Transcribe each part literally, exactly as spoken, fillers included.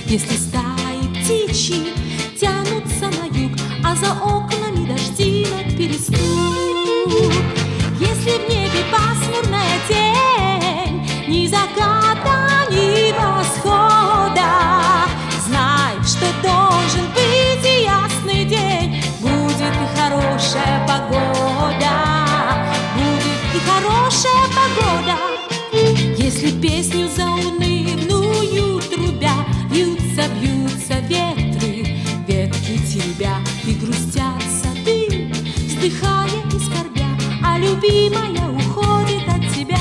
Если стаи птичьи тянутся на юг, а за окнами дождинок перестук. Если в небе пасмурная тень, ни заката, ни восхода, знай, что должен быть и ясный день. Будет и хорошая погода, будет и хорошая погода. Если песню заунывную трубя вьются, вьются ветры, ветки теребя, и грустят сады, вздыхая и скорбя, а любимая уходит от тебя.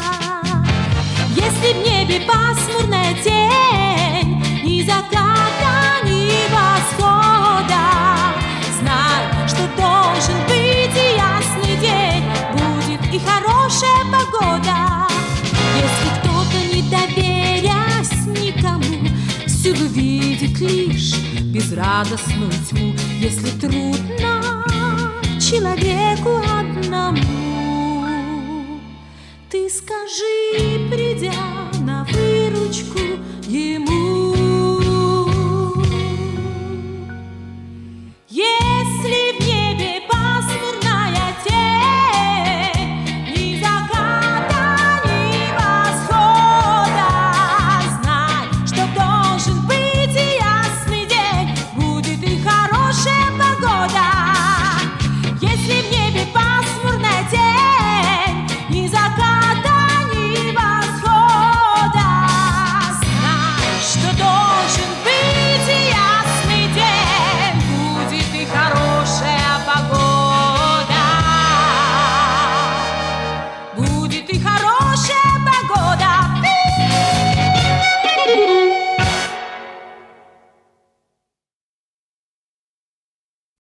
Если в небе пасмурная тень, ни заката, ни восхода, знай, что должен быть и ясный день, будет и хорошая погода. Если кто-то, не доверясь никому, всюду видит лишь безрадостную тьму, если трудно человеку одному, ты скажи, придя на выручку ему: